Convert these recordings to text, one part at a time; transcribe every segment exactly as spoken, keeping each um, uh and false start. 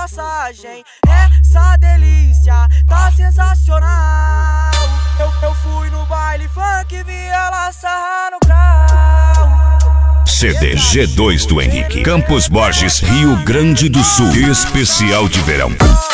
passagem. Essa delícia tá sensacional. Eu, eu fui no baile funk e vi ela sarrar no grau. C D G dois do Henrique, Campos Borges, Rio Grande do Sul. Especial de verão.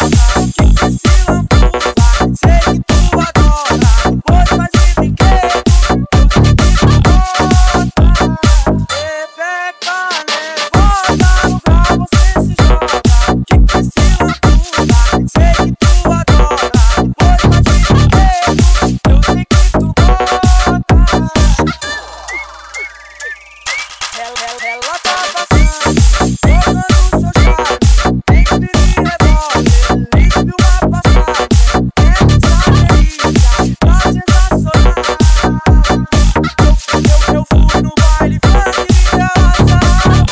Ela tá passando, jogando seu charme, tem que me rebola, limpe uma passagem. Essa delícia tá sensacional. Eu, eu, eu fui no baile funk e vi ela sarrar no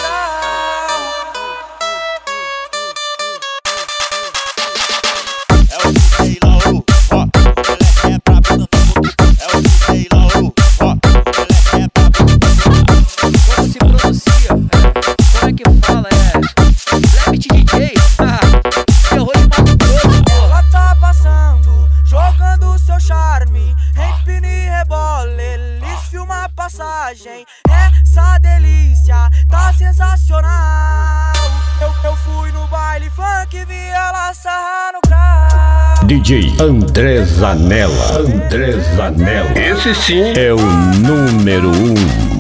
É o D J Laú, ó, moleque é brabo no mundo. É o D J Laú, ó, moleque é brabo no mundo. Como se pronuncia? Como é que fala? É Rabbit D J? Terror de Mato Grosso, pô. Ela tá passando, jogando seu charme, empine e rebole, eles filmam a passagem. Essa delícia tá sensacional. Eu, eu fui no baile funk e vi ela sarrar no grau. D J André Zanella, André Zanella. Esse sim é o número um.